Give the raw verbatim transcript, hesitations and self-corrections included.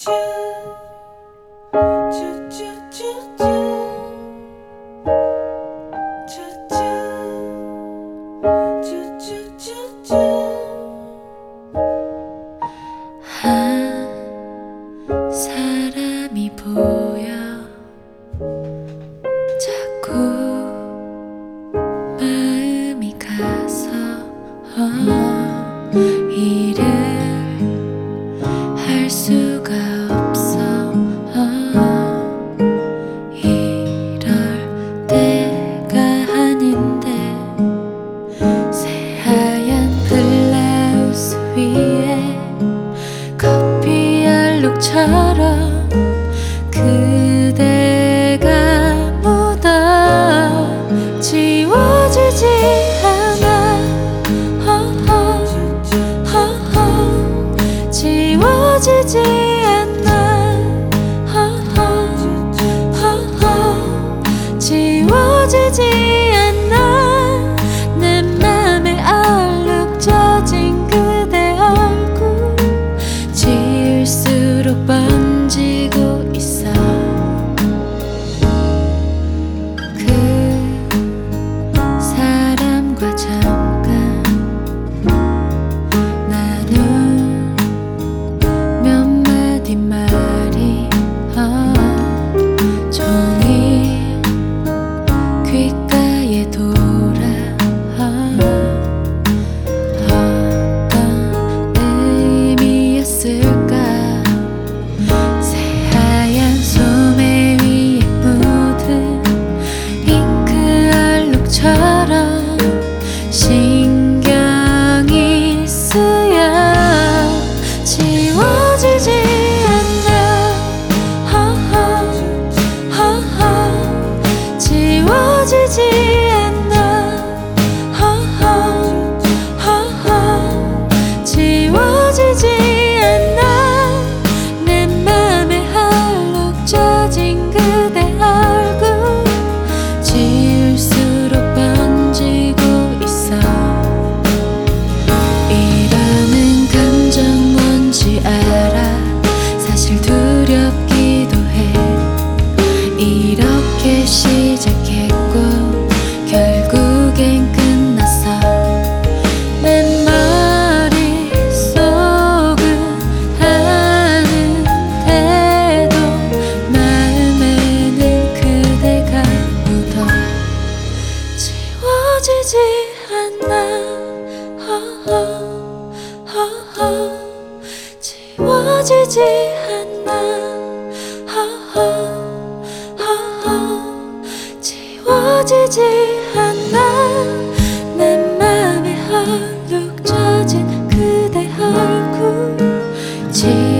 한 사람이 보여 자꾸 마음이 가서 어, 일을 할 수가 없어 어, 이럴 때가 아닌데 새하얀 블라우스 위에 커피 얼룩처럼 그대가 묻어 지워지지 않아 허허, 허허, 지워지지 않아 허허, 허허, 지워지지 않아 내 맘에 얼룩져진 그대 얼굴 지울수록 번지고 있어 그 사람과 잠깐 나눈 몇 마디 말이 어, 종일 귓가에 돌아 어, 어떤 의미였을까 새하얀 소매 위에 묻은 잉크 얼룩처럼 신경이 쓰여 지워지지 않아 허허, 허허, 지워지지 않아 허허, 허허, 지워지지 않아 내 맘에 얼룩져진 그대 얼굴 지울수록 번지고 있어 이러는 감정 뭔지 알아 사실 두렵기도 해 이렇게 시작했고 결국엔 끝났어 내 머릿속은 아는데도 마음에는 그대가 묻어 지워지지 않아 허허, 허허, 지워지지 않아 허허, 허허, 지워지지 않아 내 맘에 얼룩져진 그대 얼굴 지